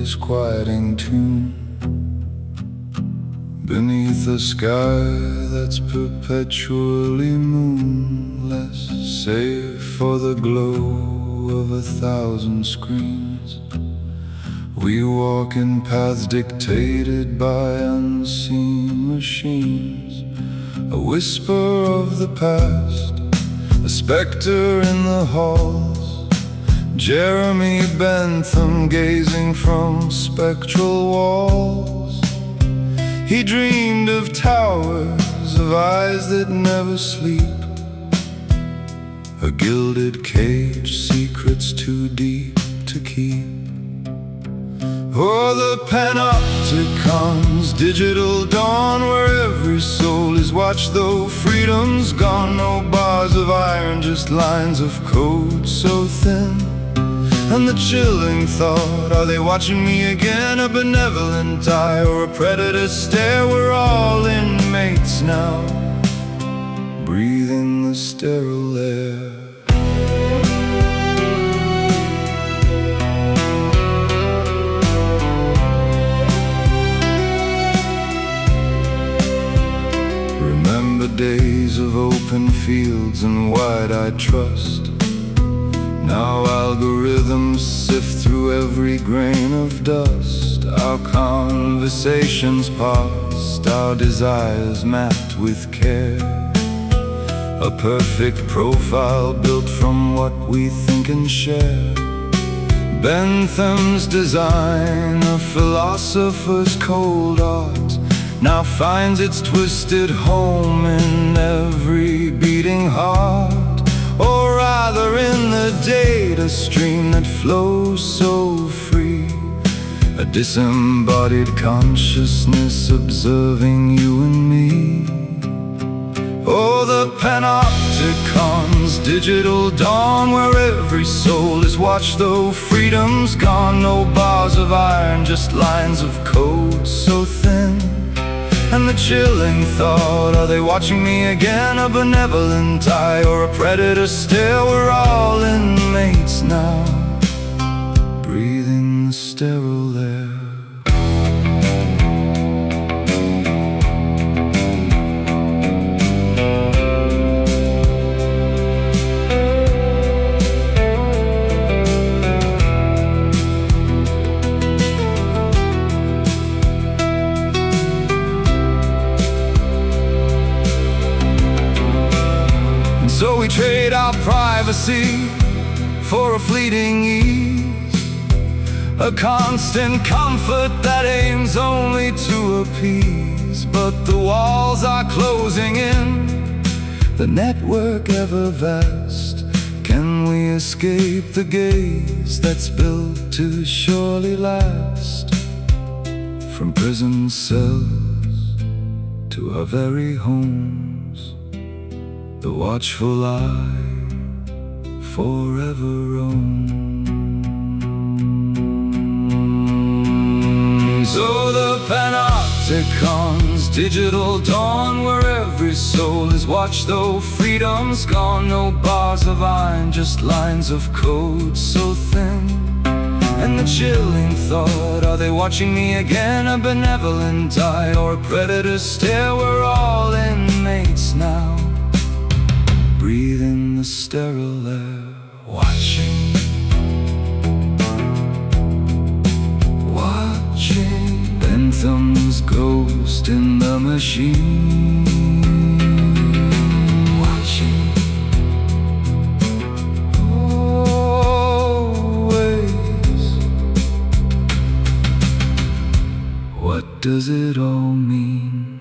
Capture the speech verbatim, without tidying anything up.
disquieting tune beneath a sky that's perpetually moonless, save for the glow of a thousand screens. We walk in paths dictated by unseen machines, a whisper of the past, a specter in the halls. Jeremy Bentham gazing from spectral walls. He dreamed of towers, of eyes that never sleep, a gilded cage, secrets too deep to keep. Or the panopticon's digital dawn, where every soul is watched though freedom's gone. No bars of iron, just lines of code so thin. And the chilling thought, are they watching me again? A benevolent eye or a predator stare? We're all inmates now, breathing the sterile air. Remember days of open fields and wide-eyed trust. Now algorithms sift through every grain of dust. Our conversations past, our desires mapped with care, a perfect profile built from what we think and share. Bentham's design, a philosopher's cold art, now finds its twisted home in every beating heart. Or rather in the data stream that flows so free, a disembodied consciousness observing you and me. Oh, the panopticon's digital dawn, where every soul is watched though freedom's gone. No bars of iron, just lines of code so thin. And the chilling thought, are they watching me again? A benevolent eye or a predator stare? We're all inmates now, breathing the sterile air. So we trade our privacy for a fleeting ease, a constant comfort that aims only to appease. But the walls are closing in, the network ever vast. Can we escape the gaze that's built to surely last? From prison cells to our very homes, the watchful eye forever roams. So the panopticon's digital dawn, where every soul is watched though freedom's gone. No bars of iron, just lines of code so thin. And the chilling thought, are they watching me again? A benevolent eye or a predator stare? We're all inmates now, breathing the sterile air. Watching, watching Bentham's ghost in the machine. Watching, always. What does it all mean?